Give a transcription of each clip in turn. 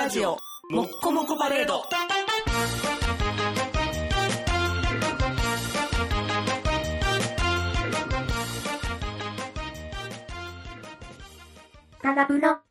ラジオもっこもこパレード。 タガプロ。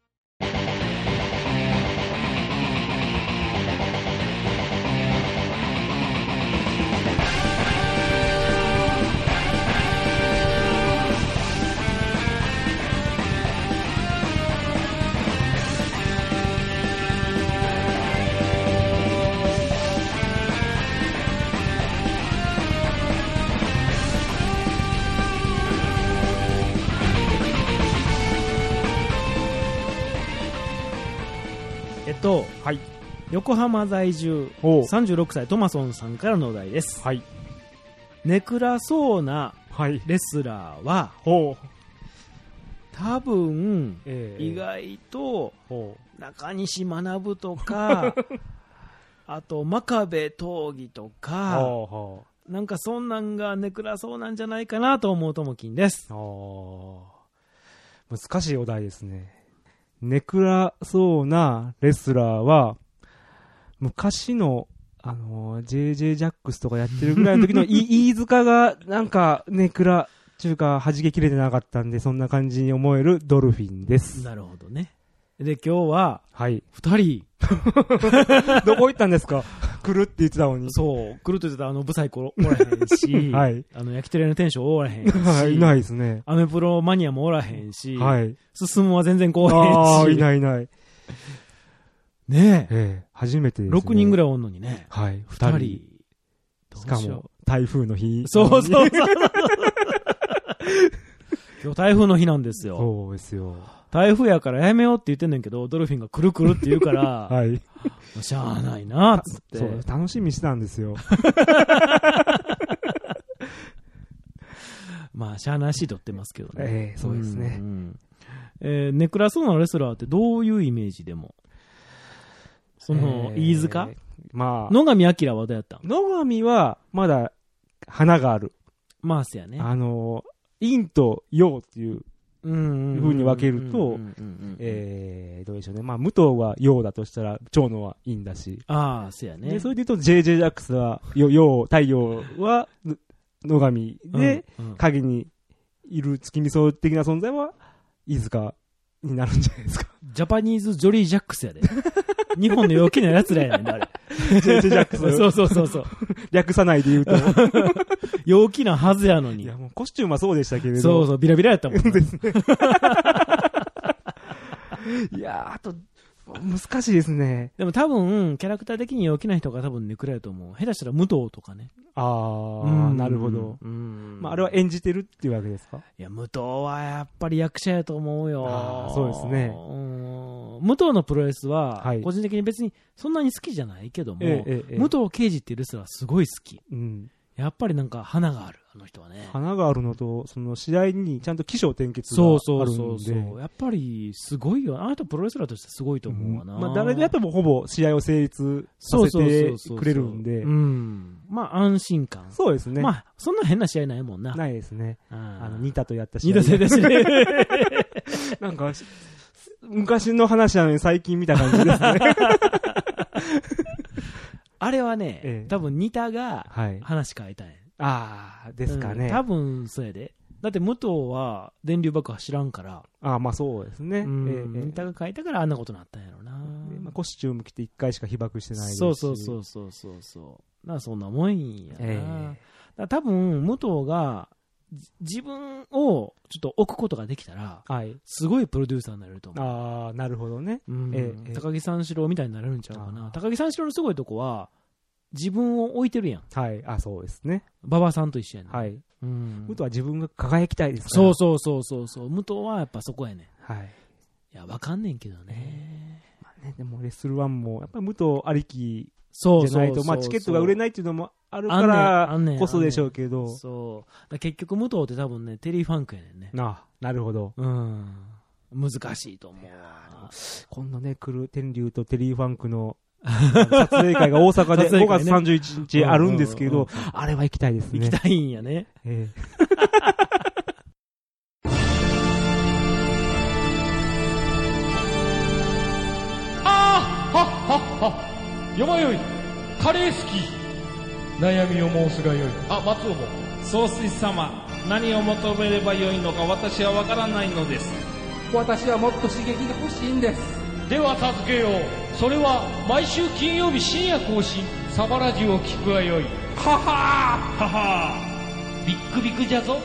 はい、 横浜在住36歳トマソンさんからのお題です。 はい、 ネクラそうなレスラーは、多分、意外と中西学とかあと真壁闘技とかなんかそんなんがネクラそうなんじゃないかなと思うともきんです。 難しいお題ですね。ネクラそうなレスラーは昔のJJ ジャックスとかやってるぐらいの時の飯塚がなんかネクラ中華弾けきれてなかったんで、そんな感じに思えるドルフィンです。 なるほどね。で今日は2人どこ行ったんですか？来るって言ってたのに。 そう来るって言ってたブサイコおらへんし、 はい、 焼き鳥屋の店長おらへんし、 いないですね。 アメプロマニアもおらへんし、 はい、 進むは全然来へんし、 いないねえ、 初めてですね。 6人ぐらいおんのにね。 はい、2人。しかも台風の日。 そう今日台風の日なんですよ。 そうですよ。 台風やからやめようって言ってんねんけど、ドルフィンが来るって言うから、 はい、 しゃあないなっつって。 そう楽しみにしてたんですよ。 まあしゃあないしとってますけどね。 そうですね。 ネクラそうなレスラーってどういうイメージでも。その飯塚、野上彰はどうやったん？ 野上はまだ花がある。 まあせやね。 陰と陽っていう風に分けると、どうでしょうね。武藤は陽だとしたら長野は陰だし。 ああ、せやね。 でそれで言うと JJ ジャックスは太陽は野上で、影にいる月見草的な存在は飯塚になるんじゃないですか。 ジャパニーズジョリー・ジャックスやで。日本の陽気な奴らやねん、あれ。 JJ ジャックス。 そう。 略さないで言うと。 陽気なはずやのに。 いや、もうコスチュームはそうでしたけれど。 そう、ビラビラやったもんね。 ですね。いやー、あと、難しいですね。 でも多分、キャラクター的に陽気な人が多分ネクラやと思う。下手したら武藤とかね。 なるほど。あれは演じてるっていうわけですか？ いや、武藤はやっぱり役者やと思うよ。 そうですね。 武藤のプロレスは、個人的に別にそんなに好きじゃないけども、武藤敬司っていうレスラーすごい好き。やっぱりなんか花がある、あの人はね。 花があるのと、その試合にちゃんと起承転結があるんで。そう。 やっぱりすごいよ。あの人プロレスラーとしてすごいと思うわな。 誰でやってもほぼ試合を成立させてくれるんで。 安心感。 そうですね。 そんな変な試合ないもんな。 ないですね。ニタとやった試合。 ニタ戦だしね。 なんか、昔の話なのに最近見た感じですね。 あれはね、多分ニタが話変えたんや。 ですかね。 多分そうやで。だって武藤は電流爆破知らんから。 そうですね。 ニタが変えたからあんなことになったんやろな。 コスチューム着て1回しか被爆してないですし。 そう。そんなもんやな。多分武藤が自分をちょっと置くことができたら、すごいプロデューサーになれると思う。 なるほどね。 高木三四郎みたいになれるんちゃうかな。高木三四郎のすごいとこは自分を置いてるやん。 そうですね。 馬場さんと一緒やね。 武藤は自分が輝きたいですから。 そう。武藤はやっぱそこやね。いや、わかんねんけどね。 でもレッスル1もやっぱり武藤ありきじゃないと、チケットが売れないっていうのもあるからこそでしょうけど。 結局武藤って多分ね、テリーファンクやねんね。 なるほど。 難しいと思う。 今度ね、来る天竜とテリーファンクの撮影会が大阪で5月31日あるんですけど、あれは行きたいですね。 行きたいんやね。 はよまよい、カレー好き。悩みを申すがよい。あ、松尾も。 総帥様、何を求めればよいのか私はわからないのです。 私はもっと刺激が欲しいんです。 では助けよう。それは毎週金曜日深夜更新、サバラジュを聞くがよい。ははーははー、ビックビックじゃぞ。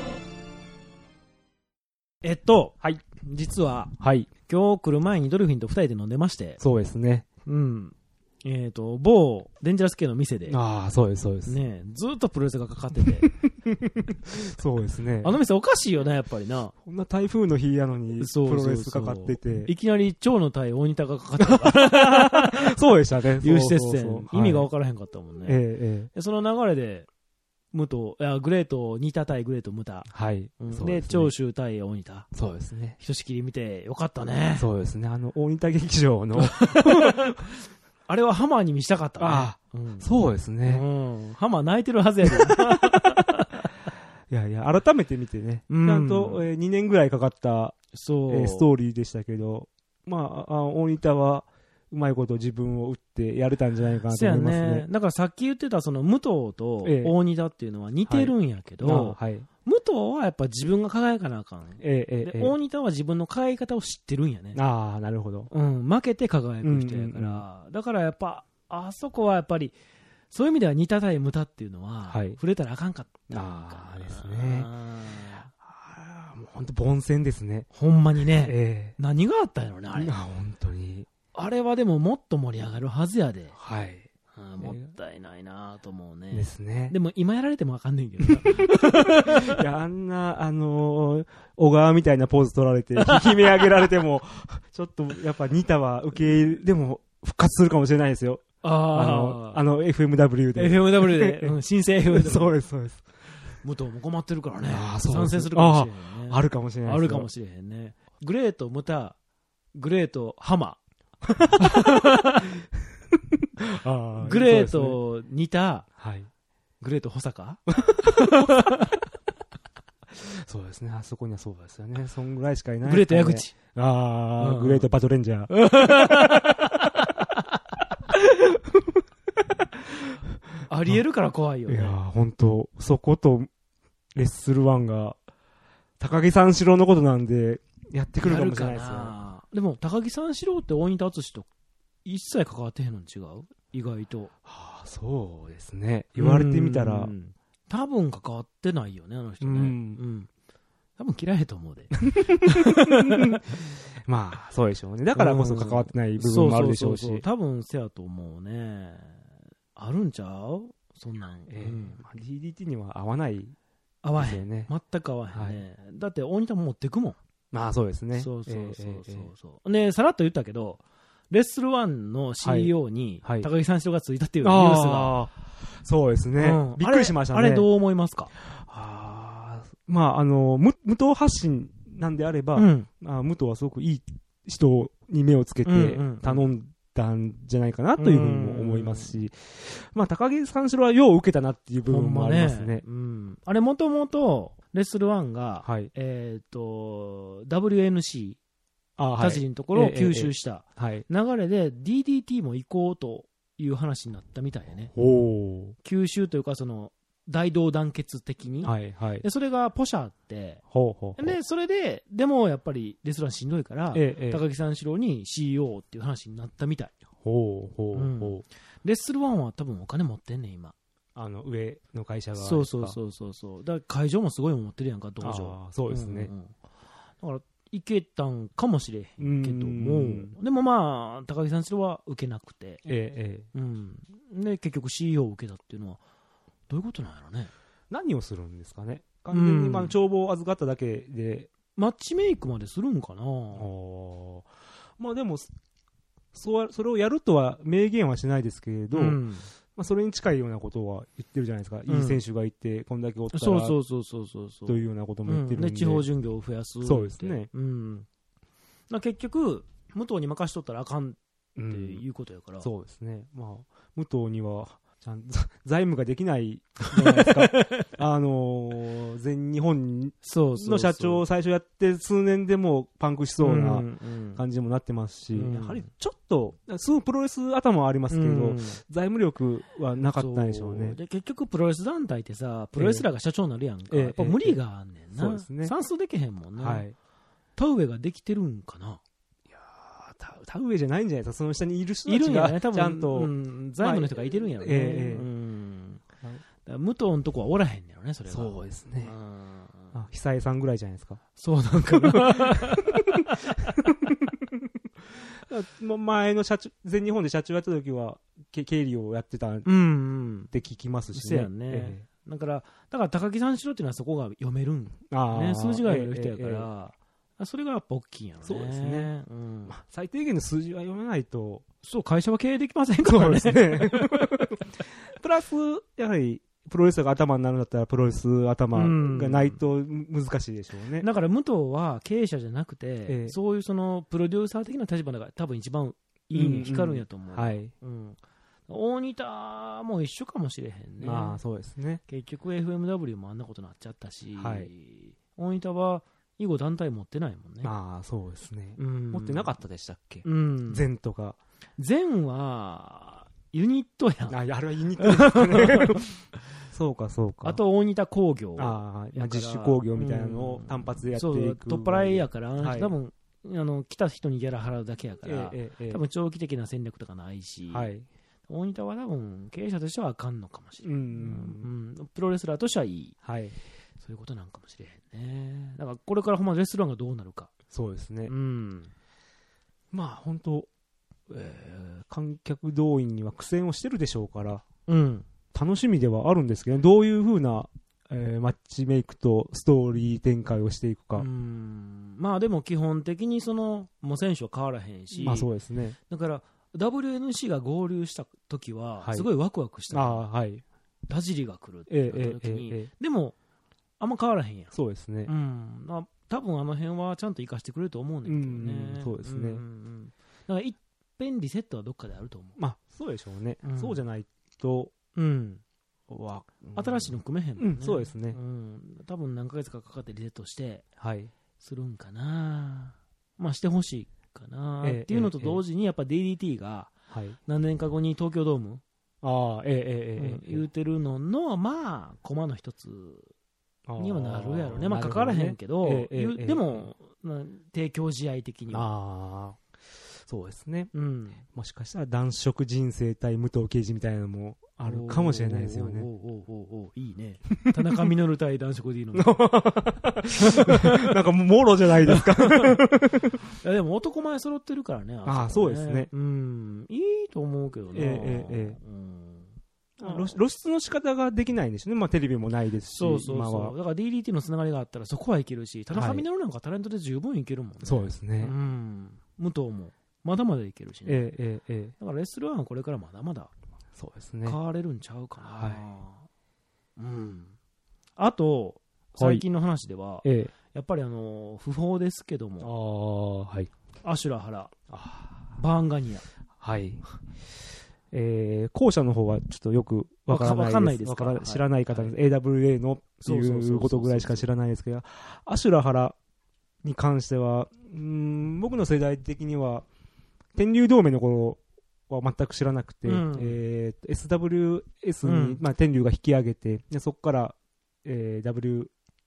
はい。実は、 はい。 今日来る前にドルフィンと2人で飲んでまして。 そうですね。 うん。某デンジャラス系の店で。 ああ、そうです、そうです。 ね、ずっとプロレスがかかってて。 そうですね。 あの店おかしいよな、やっぱりな。 こんな台風の日やのに、プロレスかかってて。 いきなり蝶の対大仁田がかかってたから。 そうでしたね。 有刺鉄線。意味が分からへんかったもんね。その流れで、グレート、ニタ対グレート、ムタ。 はい。 で、長州対大仁田。 そうですね。 ひとしきり見てよかったね。 そうですね。大仁田劇場の。 あれはハマーに見したかったね。 ああ、そうですね。 ハマー泣いてるはずやで。 いやいや、改めて見てね。ちゃんと2年ぐらいかかったストーリーでしたけど、まあ、大仁田は、うまいこと自分を打ってやれたんじゃないかなと思いますね。 だからさっき言ってたその武藤と大仁田っていうのは似てるんやけど、武藤はやっぱ自分が輝かなあかん。大仁田は自分の輝き方を知ってるんやね。 ああ、なるほど。 負けて輝く人やから。だからやっぱ、あそこはやっぱり、そういう意味では仁田対武田っていうのは、触れたらあかんかった。 ああ、ですね。もう本当凡戦ですね。 ほんまにね。何があったんやろね、あれ。 本当に。あれはでももっと盛り上がるはずやで。 はい。 もったいないなぁと思うね。 ですね。 でも今やられてもわかんないけどな。 いや、あんな、小川みたいなポーズ取られて、悲鳴上げられても、ちょっとやっぱニタは受け入れ、でも復活するかもしれないですよ。FMW で。 FMW で。新生 FMW で。 そうです、そうです。 武藤も困ってるからね。参戦するかもしれへんね。 あるかもしれない。 あるかもしれへんね。グレート、ムタ、グレート、ハマ。グレート、ニタ、グレート、保坂。 そうですね。あそこにはそうですよね。そんぐらいしかいない。 グレート、矢口。 グレート、バトレンジャー。 ありえるから怖いよね。 いや、本当そことレッスル1が、高木三四郎のことなんで、やってくるかもしれないですよ。 でも、高木三四郎って大仁田敦と一切関わってへんのに違う？意外と。 そうですね。言われてみたら。 多分関わってないよね、あの人ね。多分嫌いと思うで。 まあ、そうでしょうね。だからこそ関わってない部分もあるでしょうし。 多分せやと思うね。あるんちゃう？そんなん。 DDT には合わない。 合わへんね。全く合わへんね。だって大仁田持ってくもん。 まあそうですね。 そう。ね、さらっと言ったけど、レッスル1の CEO に高木三四郎がついたっていうニュースが。 そうですね。びっくりしましたね。 あれどう思いますか？ まあ、無党発信なんであれば、武藤はすごくいい人に目をつけて頼んだんじゃないかなというふうにも思いますし、まあ、高木三四郎はよう受けたなっていう部分もありますね。 あれもともと、レッスル1が、WNC、田尻のところを吸収した流れで DDT も行こうという話になったみたいやね。吸収というか、その、大同団結的に。で、それがポシャって、で、それで、でもやっぱりレスラーしんどいから、高木三四郎に CEO っていう話になったみたい。レッスル1は多分お金持ってんねん、今。 上の会社が。 そう。だから会場もすごい持ってるやんか、道場。 そうですね。 だから、いけたんかもしれへんけども、でもまあ、高木三四郎は受けなくて、で、結局 CEO を受けたっていうのは、どういうことなんやろね。 何をするんですかね。完全に帳簿を預かっただけで。 マッチメイクまでするんかな。 まあでも、それをやるとは明言はしないですけれど、まあそれに近いようなことは言ってるじゃないですか。いい選手がいて、こんだけおったら、というようなことも言ってるんで。 地方巡業を増やす。 そうですね。 結局、武藤に任しとったらあかんっていうことやから。 そうですね。まあ、武藤には、 ちゃんと財務ができないじゃないですか。全日本の社長を最初やって数年でもうパンクしそうな感じにもなってますし、やはりちょっと、すぐプロレス頭はありますけど、財務力はなかったんでしょうね。 で、結局プロレス団体ってさ、プロレスラーが社長になるやんか。やっぱ無理があんねんな。 そうですね。 算数できへんもんね。 はい。 田植えができてるんかな。 田植えじゃないんじゃないですか。その下にいる人たちがちゃんと、 財務の人がいてるんやろね。武藤のとこはおらへんねやろね、それが。 そうですね。久江さんぐらいじゃないですか。 そうなんかな。 前の全日本で社長やった時は経理をやってたって聞きますしね。 そうやね。だから高木三四郎っていうのはそこが読めるん。ね、数字が読める人やから。それがやっぱ大きいんやろね。 そうですね。最低限の数字は読めないと。 そう、会社は経営できませんからね。 そうですね。プラス、やはり、プロレスラーが頭になるんだったら、プロレス頭がないと難しいでしょうね。 だから、武藤は経営者じゃなくて、そういうその、プロデューサー的な立場が多分一番いいに光るんやと思う。 はい。 大仁田も一緒かもしれへんね。 まあ、そうですね。 結局 FMW もあんなことになっちゃったし、大仁田は、以後団体持ってないもんね。 ああ、そうですね。持ってなかったでしたっけ？全とか。 全は、ユニットやん。 あれはユニットですね。そうか。 あと、大仁田工業。 実習工業みたいなのを単発でやっていく。そう、 取っ払いやから、多分、来た人にギャラ払うだけやから、多分長期的な戦略とかないし、大仁田は多分、経営者としてはあかんのかもしれない。プロレスラーとしてはいい。そういうことなんかもしれへんね。だからこれからほんまレストランがどうなるか。 そうですね。まあ本当、観客動員には苦戦をしてるでしょうから、楽しみではあるんですけど、ね、どういう風な、マッチメイクとストーリー展開をしていくか。 まあでも基本的にもう選手は変わらへんし、 まあそうですね。 だから WNC が合流した時はすごいワクワクした。田尻が来るってなった時に、でもあんま変わらへんやん。 そうですね。 多分あの辺はちゃんと生かしてくれると思うんだけどね。 そうですね。 だから一遍リセットはどっかであると思う。 まあ、そうでしょうね。そうじゃないと、 新しいの組めへんもんね。 そうですね。 多分何ヶ月かかかってリセットして、するんかな。まあ、してほしいかな。っていうのと同時に、やっぱ DDT が、何年か後に東京ドーム、言うてるのの、まあ、コマの一つ、にはなるやろね。まあ、かからへんけど、でも、提供試合的には。 そうですね。もしかしたら男色人生対武藤敬司みたいなのもあるかもしれないですよね。 いいね。田中稔対男色 D の。 なんかもろじゃないですか。 でも男前揃ってるからね。 そうですね。 いいと思うけどね。 露出の仕方ができないんですね。まあテレビもないですし。 そう。だから DDT のつながりがあったらそこはいけるし、田中稔なんかタレントで十分いけるもんね。 そうですね。 武藤もまだまだいけるしね。だからレスラーはこれからまだまだ変われるんちゃうかな。あと、最近の話では、やっぱり不法ですけども、アシュラ原、バーンガニア。 後者の方はちょっとよくわからないです。知らない方です。AWA のっていうことぐらいしか知らないですけど、アシュラ原に関しては、僕の世代的には、天竜同盟の頃は全く知らなくて、SWS に、天竜が引き上げて、でそこから、WAR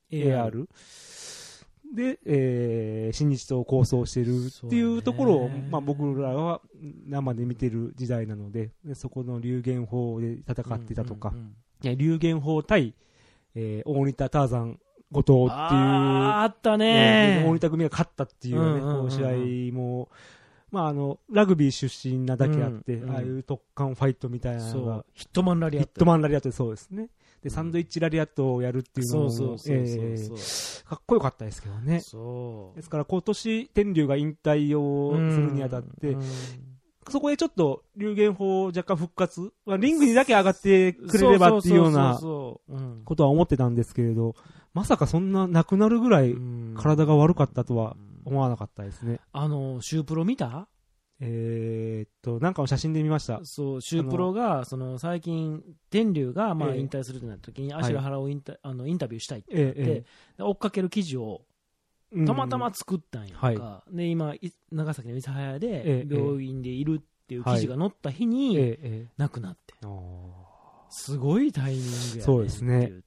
で、新日と構想しているっていうところを、僕らは生で見てる時代なので、そこの龍玄砲で戦ってたとか、龍玄砲対、大仁田ターザン後藤っていう、 あったね。 大仁田組が勝ったっていうね、試合も、ラグビー出身なだけあって、ああいう特艦ファイトみたいなのが、 ヒットマンラリアット。 ヒットマンラリアットでそうですね。で、サンドイッチラリアットをやるっていうのも、かっこよかったですけどね。ですから今年、天竜が引退をするにあたって、そこでちょっと龍玄砲若干復活、リングにだけ上がってくれればっていうようなことは思ってたんですけれど、まさかそんななくなるぐらい体が悪かったとは思わなかったですね。 シュープロ見た？ なんかの写真で見ました。 そう、シュープロが、最近、天竜が、まあ、 ええ引退するとなった時に、アシュラ・ハラをインタビューしたいってなって、追っかける記事を、たまたま作ったんやんか。で、今、長崎の諫早で、病院でいるっていう記事が載った日に、亡くなって。すごいタイミングやねそうですね。 って言って。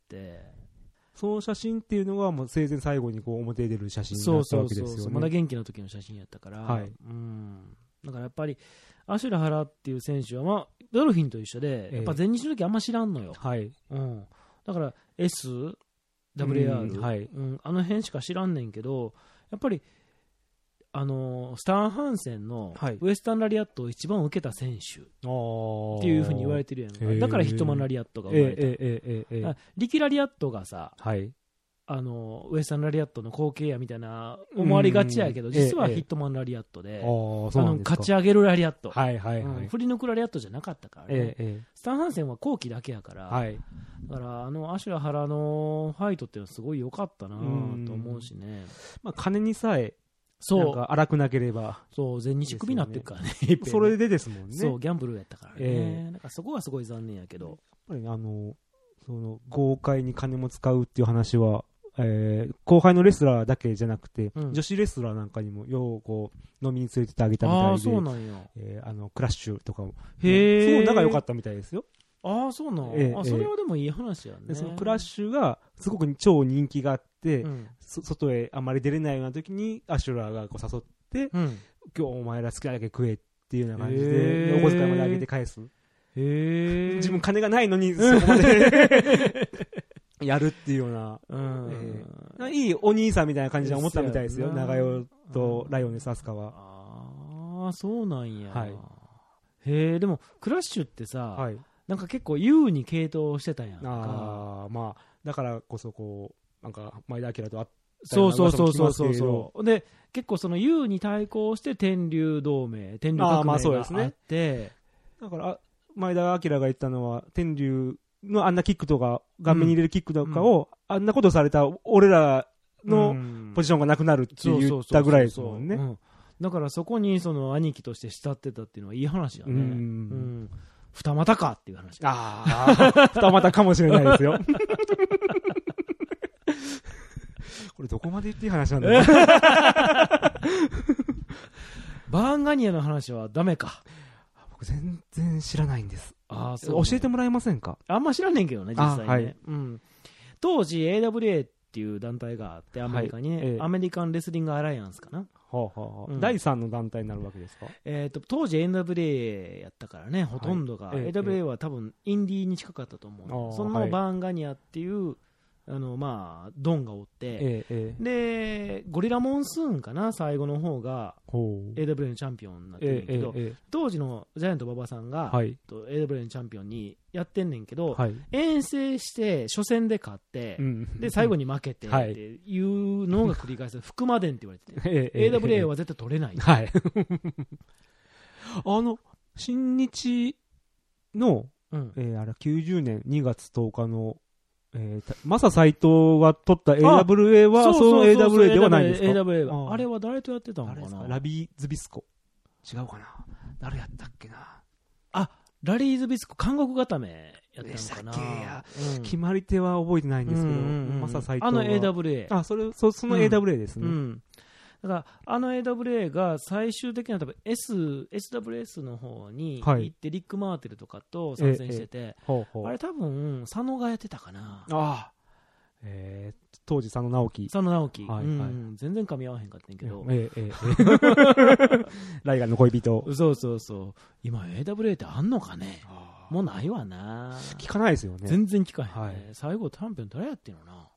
その写真っていうのがもう生前最後にこう表に出る写真だったわけですよね。 そうまだ元気の時の写真やったから、だからやっぱりアシュラ・ハラっていう選手は、まあ、ドルフィンと一緒で、やっぱ前日の時あんま知らんのよ。だから S、WAR、あの辺しか知らんねんけど、やっぱりスタン・ハンセンのウエスタンラリアットを一番受けた選手っていうふうに言われてるやんか。だからヒットマンラリアットが生まれた。リキラリアットがさ、ウエスタンラリアットの後継やみたいな思われがちやけど、実はヒットマンラリアットで、勝ち上げるラリアット、振り抜くラリアットじゃなかったからね。スタン・ハンセンは後期だけやから、だからアシュラ・ハラのファイトっていうのはすごい良かったなと思うしね。 まあ金にさえなんか荒くなければ。 そう、全日クビになってるからね。 それでですもんね。 そう、ギャンブルやったからね。なんかそこはすごい残念やけど。やっぱりその豪快に金も使うっていう話は、後輩のレスラーだけじゃなくて、女子レスラーなんかにもようこう飲みに連れてってあげたみたいで。あ、 そうなんや。 クラッシュとかも。 すごい仲良かったみたいですよ。 ああ、そうなん。それはでもいい話やね。 そのクラッシュがすごく超人気があって、外へあまり出れないような時にアシュラがこう誘って、今日お前ら好きなだけ食えっていうような感じで、お小遣いまで上げて返す。自分金がないのにそこまでやるっていうような、いいお兄さんみたいな感じで思ったみたいですよ、長代とライオネスアスカは。 ああ、そうなんや。へえ、でもクラッシュってさ、なんか結構優に系統してたんやんか。 まあだからこそこうなんか前田明とあったそうで結構その優に対抗して天竜同盟、天竜革命があって、 だから前田明が言ったのは天竜のあんなキックとか顔面に入れるキックとかを、あんなことされた俺らのポジションがなくなるって言ったぐらいですもんね。 だからそこにその兄貴として慕ってたっていうのはいい話だね。二股かっていう話。 二股かもしれないですよ。これどこまで言っていい話なんだろう。 バーンガニアの話はダメか。 僕全然知らないんです。 そう教えてもらえませんか？ あんま知らんねんけどね、実際ね。当時 AWA っていう団体があって、アメリカにね、アメリカンレスリングアライアンスかな。 第3の団体になるわけですか？ 当時 NWA やったからね、ほとんどが。AWA は多分インディーに近かったと思う。そのバーンガニアっていう、まあ、ドンがおって、で、ゴリラモンスーンかな、最後の方が AWA のチャンピオンになってるんやけど、当時のジャイアント馬場さんが、AWA のチャンピオンにやってんねんけど、遠征して初戦で勝って、で最後に負けてっていうのが繰り返す福間伝って言われてて、AWA は絶対取れない。 新日の、あれ90年2月10日のマサ斎藤が取った AWA はその AWA ではないんですか？ AWA はあれは誰とやってたのかな？ ラビー・ズビスコ違うかな、誰やったっけな。 ラリー・ズビスコ韓国固めやったのかな。 決まり手は覚えてないんですけど、マサ斎藤は AWA その AWA ですね。 だからAWA が最終的には多分 SWS の方に行ってリック・マーテルとかと参戦してて、あれ多分佐野がやってたかな。 当時佐野直樹、 全然噛み合わへんかったんけど、 ライガンの恋人。 そう今 AWA ってあんのかね。もうないわな。 聞かないですよね。 全然聞かへんね。最後チャンピオン誰やってんのな。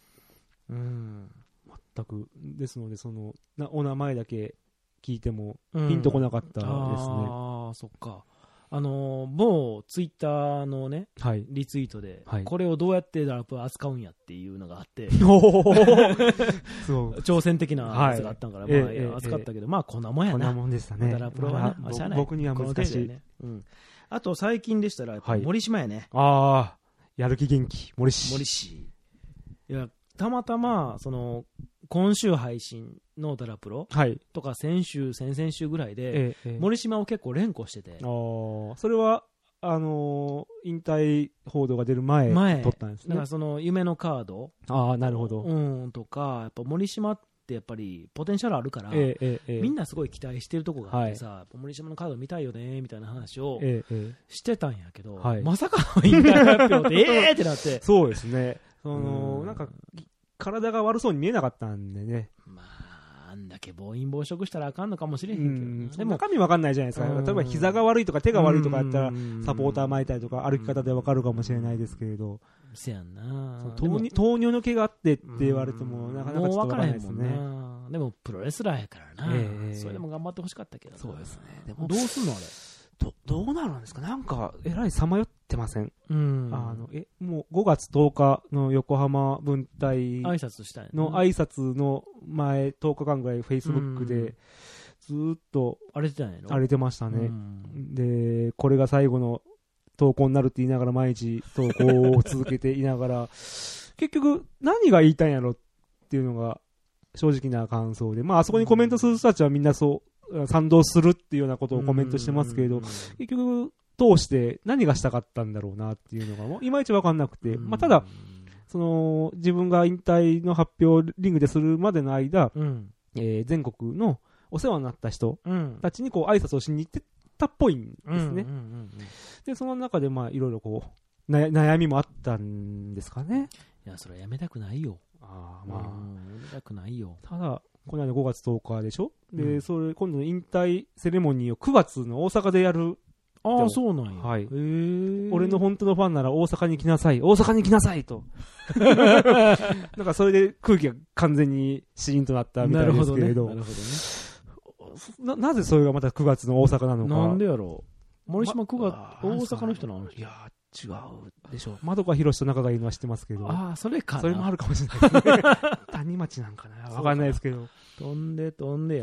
全くですので、そのお名前だけ聞いてもピンとこなかったですね。 そっか。某ツイッターのね、リツイートで、これをどうやってラップ扱うんやっていうのがあって挑戦的なやつがあったんから、扱ったけど、まあこんなもんやな。 こんなもんでしたね。 ラップはね、 僕には難しい。 あと最近でしたら森島やね。 やる気元気森氏。 いやたまたまその今週配信のダラプロとか先々週ぐらいで、森島を結構連呼してて。 それは、引退報道が出る前撮ったんですね。 だからその夢のカード。 なるほど。 とか、やっぱ森島ってやっぱりポテンシャルあるから、みんなすごい期待してるとこがあってさ、森島のカード見たいよね、みたいな話をしてたんやけど、まさかの引退発表で、ってなって。 そうですね。なんか、体が悪そうに見えなかったんでね。 まあ、あんだけ暴飲暴食したらあかんのかもしれへんけど、 でも中身わかんないじゃないですか。例えば膝が悪いとか手が悪いとかやったら、サポーター巻いたりとか歩き方でわかるかもしれないですけれど。 せやんな。 糖尿の毛があってって言われても、なかなかちょっとわからないですね。 でもプロレスラーやからな。それでも頑張ってほしかったけど。 そうですね。でもどうすんのあれ。 どうなるんですか。なんか、えらいさまよってません。もう5月10日の横浜分隊挨拶したいの挨拶の前10日間ぐらいフェイスブックでずーっと荒れてたんやろ。 荒れてましたね。で、これが最後の投稿になるって言いながら毎日投稿を続けていながら、結局何が言いたいんやろっていうのが正直な感想で、まああそこにコメントする人たちはみんな賛同するっていうようなことをコメントしてますけれど、結局通して何がしたかったんだろうなっていうのがもういまいち分かんなくて、まあ、ただ自分が引退の発表リングでするまでの間、全国のお世話になった人たちにこう挨拶をしに行ってたっぽいんですね。でその中でまあいろいろこう悩みもあったんですかね。 いやそれはやめたくないよ。 まあやめたくないよ。 ただこの間5月10日でしょ、でそれ今度の引退セレモニーを9月の大阪でやる。 そうなんや。 はい。俺の本当のファンなら大阪に来なさい、大阪に来なさいと。なんかそれで空気が完全にシーンとなったみたいですけれど。 なるほどね。なぜそれがまた9月の大阪なのか。 なんでやろう。森島9月、大阪の人なの？ いや違うでしょ。窓川博士と仲がいいのは知ってますけど。 それかな。 それもあるかもしれないですね。谷町なんかな。わかんないですけど。 飛んでや。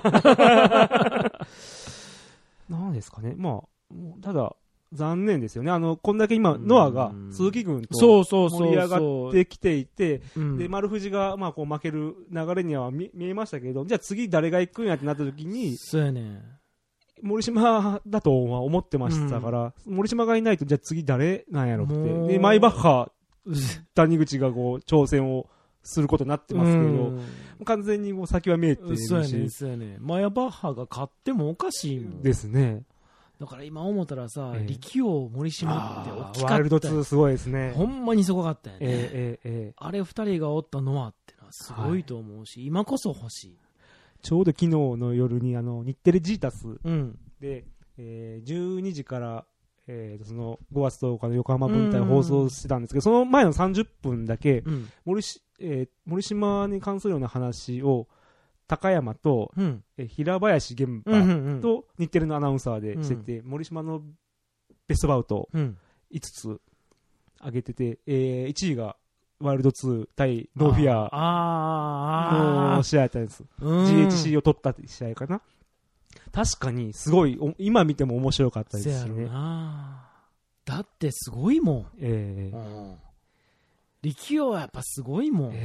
なんですかね。まあ。ただ残念ですよね。こんだけ今ノアが鈴木軍と盛り上がってきていて、で丸藤がまあこう負ける流れには見えましたけど、じゃあ次誰が行くんやってなった時に、 そうやね。 森島だとは思ってましたから、森島がいないとじゃあ次誰なんやろってでマイバッハ谷口がこう挑戦をすることになってますけど、完全にもう先は見えてるし、 そうやね。マイバッハが勝ってもおかしいもんですね。 だから今思ったらさ、力王森島って大きかった。 ワイルド2すごいですね。 ほんまにすごかったよね。あれ二人がおったノアってのはすごいと思うし、今こそ欲しい。 ちょうど昨日の夜に日テレジータスで、12時から、その5月10日の横浜分隊を放送してたんですけど、その前の30分だけ、森島に関するような話を高山と、平林源馬と日テレのアナウンサーでしてて、森島のベストバウト5つ上げてて、1位がワイルド2対ノーフィアの試合だったんです。GHC を取った試合かな。確かにすごい今見ても面白かったですしね。 だってすごいもん。力王はやっぱすごいもん。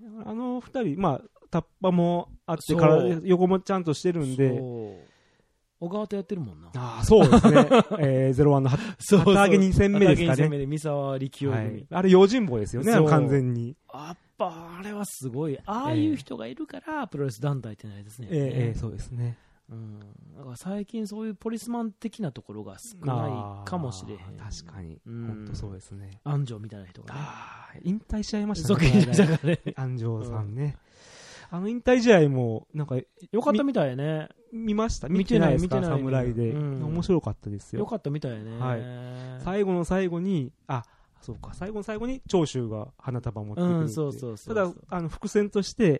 2人まあタッパもあってから横もちゃんとしてるんで、 小川とやってるもんな。 そうですね。01の旗揚げ2戦目ですかね。 2戦目で三沢力王組。 あれ用心棒ですよね、完全に。 やっぱあれはすごい。ああいう人がいるからプロレス団体ってないですね。 そうですね。 だから最近そういうポリスマン的なところが少ないかもしれへん。 確かに。本当そうですね。 安城みたいな人がね。 引退しちゃいましたね。安城さんね。引退試合もなんかよかったみたいね。 見ました。見てないですか、侍で。面白かったですよ。 よかったみたいね。 最後の最後にそうか、最後の最後に長州が花束持ってくるって。ただ伏線として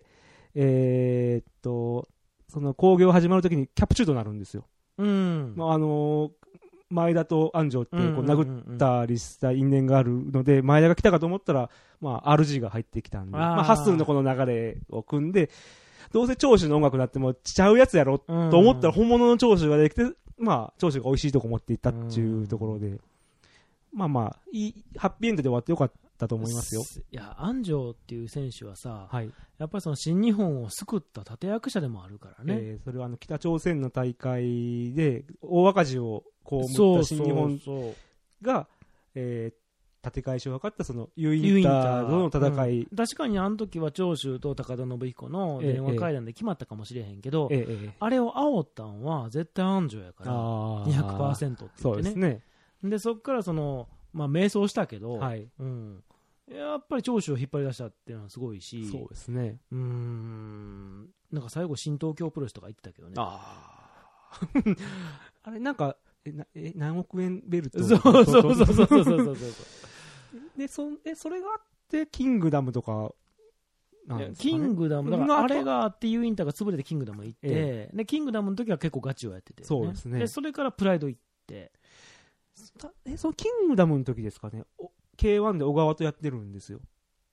その興行始まるときにキャプチューとなるんですよ。前田と安城ってこう殴ったりした因縁があるので、前田が来たかと思ったら、RG が入ってきたんで、ハッスルのこの流れを組んで、どうせ長州の音楽になってもちゃうやつやろと思ったら本物の長州ができて、長州が美味しいとこ持っていったっていうところで、いいハッピーエンドで終わってよかっったと思いますよ。 いや、安城っていう選手はさ、 はい、 やっぱりその新日本を救った立役者でもあるからね。 それは北朝鮮の大会で大赤字を被った新日本が、立て返しを図ったそのユインターとの戦い、 確かにあの時は長州と高田信彦の電話会談で決まったかもしれへんけど、あれを煽ったんは絶対安城やから 200% って言ってね。 そうですね。 でそっからその、迷走したけど、 はい、 やっぱり長州を引っ張り出したっていうのはすごいし、 そうですね。 なんか最後新東京プロレスとか言ってたけどね。 あれなんか何億円ベルト。 そうでそれがあってキングダムとかなんですかね。 キングダムだからあれがあってユインターが潰れてキングダム行って、でキングダムの時は結構ガチをやってて、 そうですね。 でそれからプライド行って、 そのキングダムの時ですかね。K1 で小川とやってるんですよ。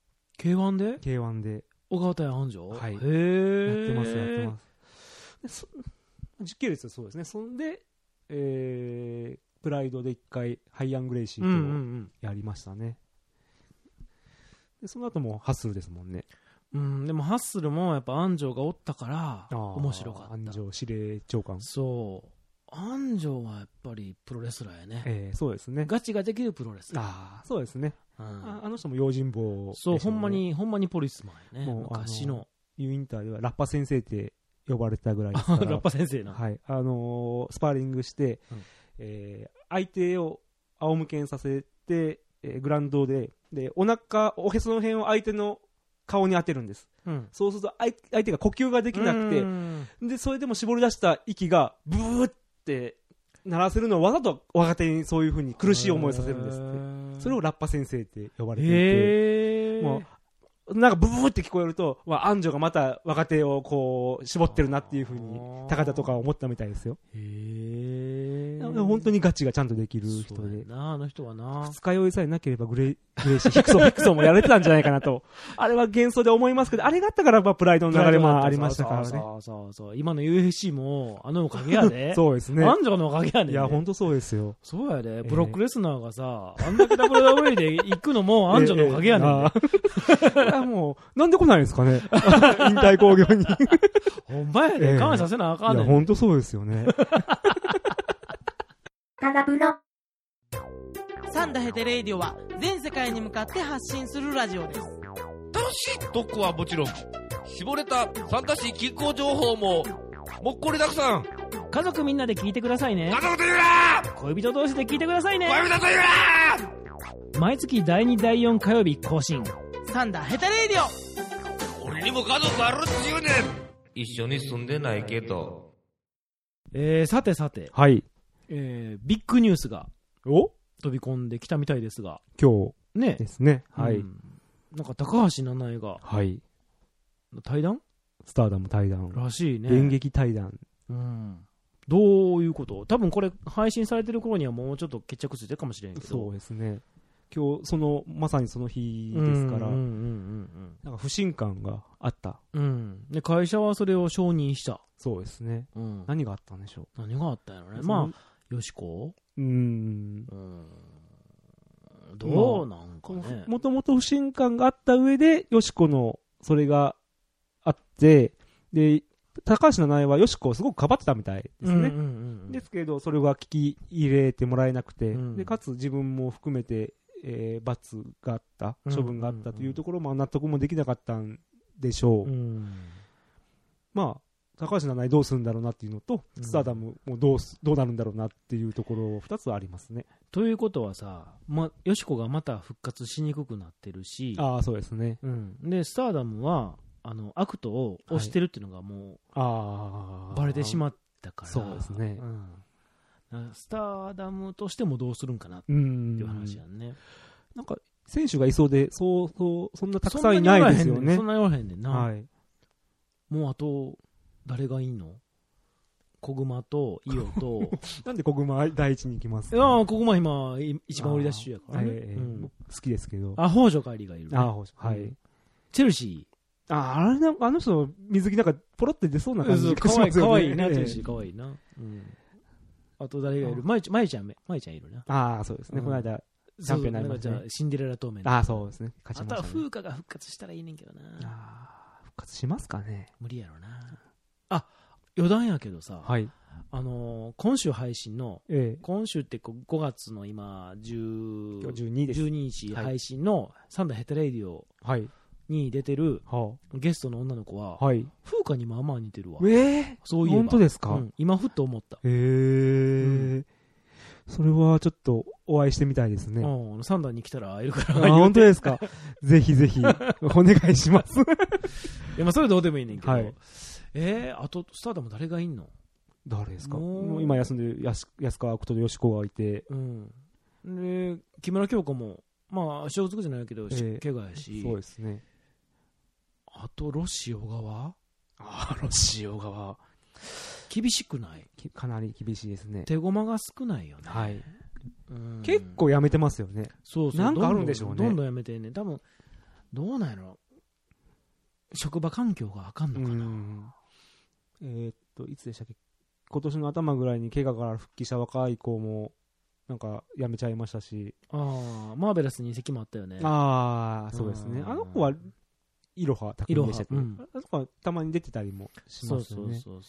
K1 で小川対安城、 はい、 へえ、 やってます時系列はそうですね。そんで、プライドで一回ハイアングレイシーとやりましたね。でその後もハッスルですもんね。 でもハッスルもやっぱ安城がおったから面白かった。 安城司令長官。 そう安城はやっぱりプロレスラーやね。 そうですね。 ガチができるプロレスラー。 そうですね。あの人も用心棒、 そうほんまにポリスマンやね。昔のユインターではラッパ先生って呼ばれたぐらいですからラッパ先生な。 はい、スパーリングして、相手を仰向けにさせて、グラウンドでおへその辺を相手の顔に当てるんです、そうすると相手が呼吸ができなくて、でそれでも絞り出した息がブーって鳴らせるのをわざと若手にそういう風に苦しい思いさせるんですって。それをラッパ先生って呼ばれていて、もうなんかブーって聞こえると、安城がまた若手をこう絞ってるなっていう風に高田とか思ったみたいですよ。本当にガチがちゃんとできる人で、 あの人はな、 二日酔いさえなければグレイシーヒクソンもやれてたんじゃないかなとあれは幻想で思いますけど、あれがあったからプライドの流れもありましたからね。 そう今の UFC もあのおかげやでそうですね、 安城のおかげやで、 いや本当そうですよ。 そうやで、ブロックレスナーがさ、あんだけ WWE で行くのも安城のおかげやねんもうなんで来ないんですかね引退興行にほんまやで、我慢させなあかんねん。 いや本当そうですよね。 タガプロサンダヘテレイディオは全世界に向かって発信するラジオです。 楽しい特攻はもちろん、絞れた参加し気候情報ももっこりたくさん。 家族みんなで聞いてくださいね。 家族と言うな、 恋人同士で聞いてくださいね。 恋人と言うな。毎月第2第4火曜日更新、 サンダヘテレイディオ。俺にも家族あるっちゅうねん。一緒に住んでないけど。 さて、 はい、 ビッグニュースが飛び込んできたみたいですが、 今日ねですね、はい、 なんか高橋七重が、 はい、 対談、 スターダム対談らしいね。 電撃対談、 どういうこと？多分これ配信されてる頃にはもうちょっと決着ついてるかもしれんけど。 そうですね。今日まさにその日ですから、なんか不信感があった。 で会社はそれを承認した。 そうですね。何があったんでしょう。 何があったんやろね。まあよしこ。どうなんかね。 もともと不信感があった上でよしこのそれがあって、で高橋七重はよしこをすごくかばってたみたいですね。ですけどそれは聞き入れてもらえなくて、でかつ自分も含めて罰があった、処分があったというところも納得もできなかったんでしょう。まあ高橋七重どうするんだろうなっていうのと、スターダムもどうなるんだろうなっていうところ2つありますね。 ということはさ、よしこがまた復活しにくくなってるし、 そうですね。 でスターダムはアクトを押してるっていうのがもう、バレてしまったから、 そうですね。 スターダムとしてもどうするんかなっていう話やんね。 なんか選手がいそうで、そんなたくさんいないですよね。 そんな言わへんねんな。 はい、 もうあと誰がいんの？小熊と伊代となんで小熊第一に行きますか？ いや小熊今一番売り出し中やからね。 好きですけど。 北条帰りがいるね。 はい。 チェルシー。 あの人水着なんかポロって出そうな感じがしますよね。 かわいいな、チェルシーかわいいな。あと誰がいる？まゆちゃんいるな。 そうですね。この間チャンピオンになりましたね。 シンデレラ透明。 そうですね。勝ちましたね。 あとは風花が復活したらいいねんけどな。 復活しますかね。 無理やろな。余談やけどさ、 はい。 今週配信の、今週って5月の今、12日配信のサンダーヘテレイディオに出てるゲストの女の子は、風花にまあまあ似てるわ。そういえば。 本当ですか？ 今ふっと思った。 それはちょっとお会いしてみたいですね。 サンダーに来たら会えるから。 本当ですか？ぜひぜひ、お願いします。 それどうでもいいねんけど。あと、スターダム誰がいんの？ 誰ですか？もう今休んでる安川誠と吉子がいて。 で、木村京子も、所属じゃないけど、怪我やし。 そうですね。 あと、ロシ小川？ ロシ小川。 厳しくない？ かなり厳しいですね。 手駒が少ないよね。 はい。結構やめてますよね。 そう。 なんかあるんでしょうね。 どんどんやめてんね。多分、どうなんやろ。職場環境があかんのかな。 いつでしたっけ？今年の頭ぐらいに怪我から復帰した若い子もなんか辞めちゃいましたし。 マーベラスに移籍もあったよね。 そうですね。あの子はいろはたくみでしたけど、あの子はたまに出てたりもしますよね。そう。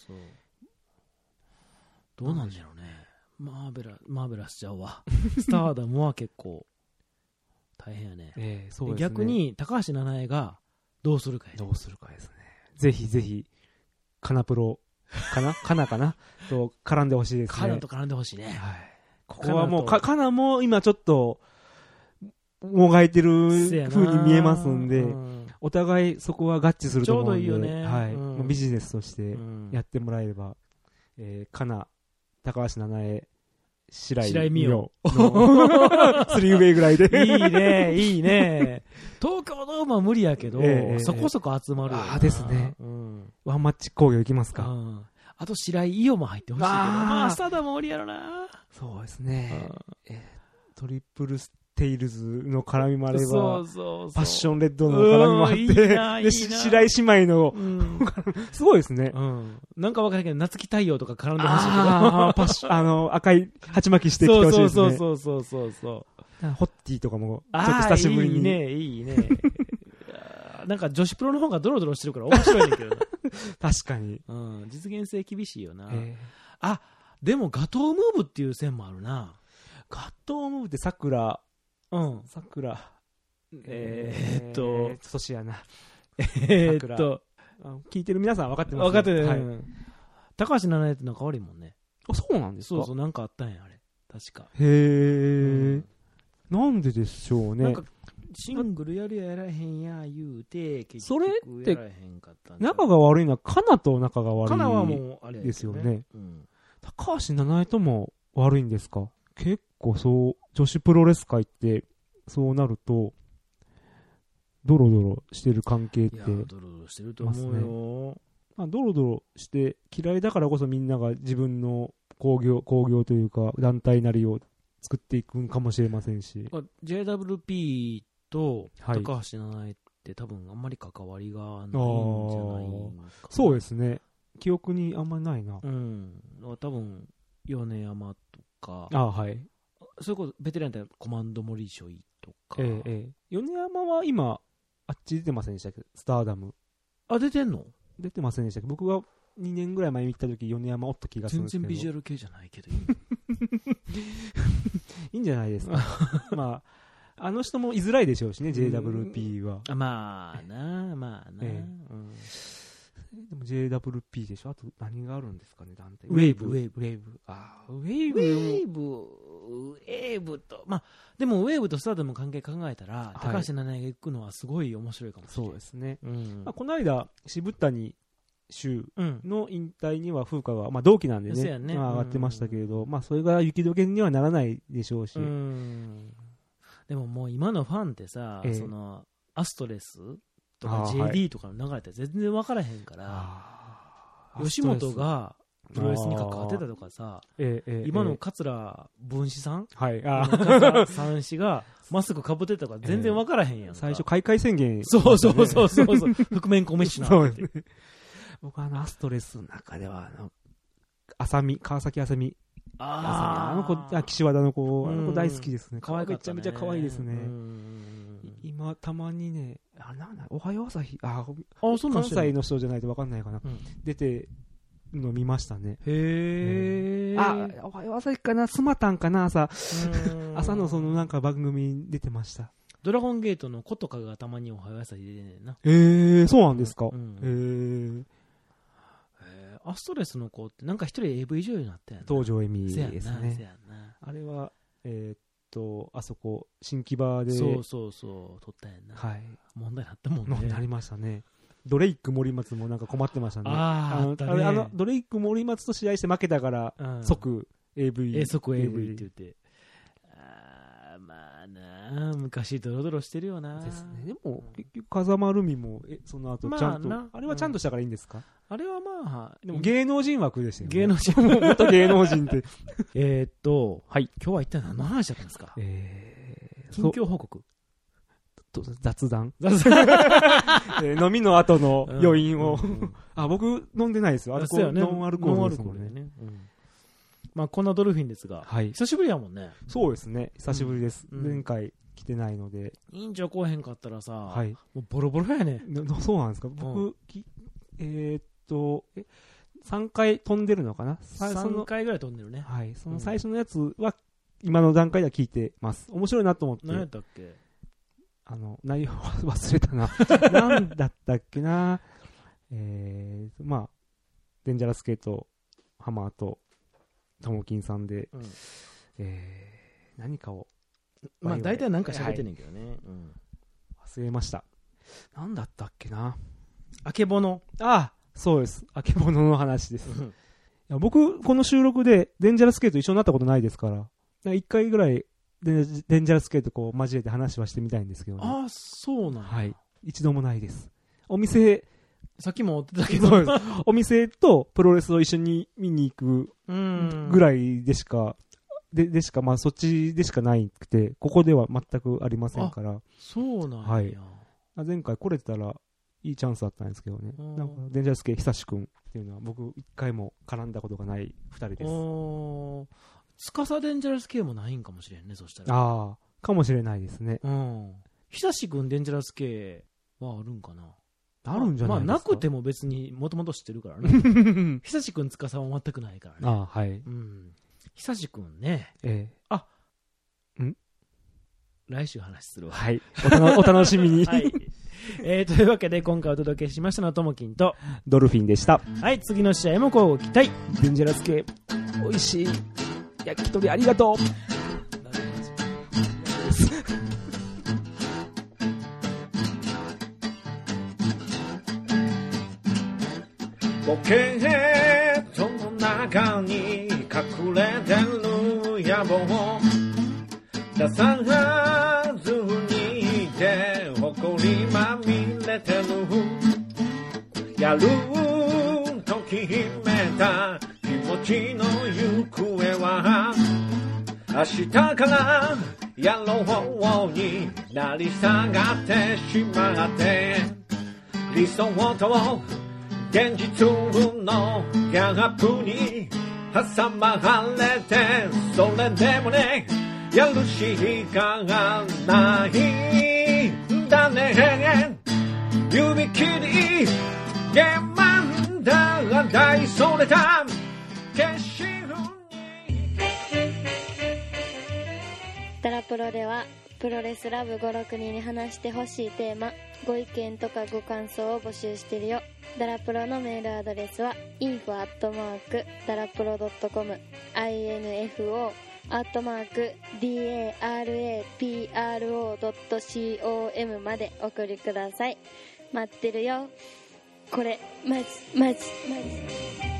どうなんだろうね。マーベラスちゃうわ。スターダムは結構大変やね。 そうですね。 逆に高橋七重がどうするかやね。 どうするかですね。ぜひぜひカナプロかなと絡んでほしいですね。 カナと絡んでほしいね。 ここはもうカナも今ちょっともがいてる風に見えますんで、お互いそこは合致すると思うんで、 ちょうどいいよね。 ビジネスとしてやってもらえれば、カナ、高橋七重、白井美代のスリーウェイぐらいでいいね。東京ドームは無理やけど、そこそこ集まるよな。 ですね。ワンマッチ工業行きますか。 あと白井伊代も入ってほしいけど、スターダム無理やろな。 そうですね。トリプルステイルズの絡みもあれば、パッションレッドの絡みもあって、白井姉妹の、すごいですね。 なんかわからんけど、夏木太陽とか絡んでほしいけど、赤い鉢巻きしてきてほしいですね。 そう。 ホッティとかも、ちょっと久しぶりに。 いいね。なんか女子プロの方がドロドロしてるから面白いねんけどな。 確かに。 実現性厳しいよな。でもガトームーブっていう線もあるな。 ガトームーブって桜。桜。年やな。聞いてる皆さん分かってます？ 分かってる。高橋七重ってなんか悪いもんね。 そうなんですか？ そう、なんかあったんや、あれ。確か。 なんででしょうね。なんかシングルやるやらへんや言うて、結局やらへんかったん仲が悪いのはカナと仲が悪い。 カナはもうあれですよね。高橋七重とも悪いんですか？結構女子プロレス界ってそうなるとドロドロしてる関係って、 ドロドロしてると思うよ。 ドロドロして嫌いだからこそみんなが自分の工業というか団体なりを作っていくんかもしれませんし、 JWP と高橋七重って多分あんまり関わりがないんじゃないか。 そうですね。記憶にあんまりないな。 多分米山とか、それこそベテランだったらコマンドモリショイとか。 米山は今あっち出てませんでしたっけ？スターダム。 出てんの？ 出てませんでしたっけ？僕が2年ぐらい前に行った時米山おった気がするんですけど。 全然ビジュアル系じゃないけどいいんじゃないですか。あの人も居づらいでしょうしね、JWP は。 まあな。 でも JWP でしょ。あと何があるんですかね、団体。 ウェーブ。 ウェーブと、でもウェーブとスターダムの関係考えたら、高橋七重が行くのはすごい面白いかもしれない。 そうですね。この間、渋谷州の引退には風花は、同期なんでね、上がってましたけれど、それが雪解けにはならないでしょうし。 でももう今のファンってさ、そのアストレスとか JD とかの流れって全然分からへんから、吉本がプロレスに関わってたとかさ、今の桂文枝さん、さん氏がマスクかぶってたとか全然分からへんやんか。 最初開会宣言。 そう覆面コミッショナーって。 僕アストレスの中では川崎あさみあの子、岸和田の子、あの子大好きですね。 可愛かったね。 めちゃめちゃ可愛いですね。今、たまにね、おはよう朝日、そう関西の人じゃないと分かんないかな。出てるの見ましたね。 へー。おはよう朝日かな、スマタンかな、朝のそのなんか番組に出てました。 ドラゴンゲートの子とかがたまにおはよう朝日出てんねんな。 そうなんですか。 アストレスの子ってなんか一人 AV 女優になったやん。 東條恵美ですね。 せやな。 あれは、あそこ、新木場で。 そう、撮ったやんな。 はい。 問題になったもんね。 なりましたね。ドレイク森松もなんか困ってましたね。ドレイク森松と試合して負けたから、即 AV。 即 AV って言って。まあなあ、昔ドロドロしてるよな。 ですね。でも、結局、風間ルミも、その後ちゃんと、あれはちゃんとしたからいいんですか？ あれはまあ、 でも芸能人枠でしたよね。 芸能人もっと芸能人って。 はい。今日は一体何の話だったんですか？近況報告。 雑談飲みの後の余韻を。僕飲んでないですよ。ノンアルコールですもんね。 まあこんなドルフィンですが、久しぶりやもんね。 そうですね。久しぶりです。前回来てないので。 委員長来へんかったらさ、もうボロボロやね。 そうなんですか。僕、3回飛んでるのかな？ 3回ぐらい飛んでるね。 はい。その最初のやつは、今の段階では聞いてます。面白いなと思って。 何やったっけ？ 内容忘れたな。何だったっけな。まあ、デンジャラスケート、ハマーと、ともきんさんで、何かを。 まあ、大体何か喋ってんねんけどね。 忘れました。何だったっけな。 あけぼの。 そうです。あけぼのの話です。いや僕、この収録でデンジャラスケート一緒になったことないですから、1回ぐらいデンジャラスケートこう交えて話はしてみたいんですけどね。 そうなんはい。一度もないです。お店、 さっきも言ってたけど、 お店とプロレスを一緒に見に行くぐらいでしか、まあそっちでしかないくて、ここでは全くありませんから。 そうなんや。 はい。前回来れてたら、いいチャンスだったんですけどね。なんかデンジャラスケ久志くんっていうのは僕一回も絡んだことがない二人です。 つかさデンジャラス系もないんかもしれんね、そしたら。 かもしれないですね。 久志くんデンジャラス系はあるんかな。 あるんじゃないですか。 なくても別にもともと知ってるからね。久志くんつかさは全くないからね。 はい。 久志くんね。来週話するわ。 はい。お楽しみに。 はい。というわけで今回お届けしましたのはともきんとドルフィンでした。 はい、次の試合もこう期待。 デンジャラス系美味しい焼き鳥ありがとう。 ポケットの中に隠れてる野望出さずにいて誇りまみれてるやると決めた気持ちの行方は明日からやろうになり下がってしまって理想と現実のギャップに挟まれてそれでもねやるしかないんだね指切りゲマンダが大それた決心にダラプロではプロレスラブ56人に話してほしいテーマご意見とかご感想を募集してるよ。ダラプロのメールアドレスは info@darapro.com info@darapro.com まで送りください。待ってるよ。これマジ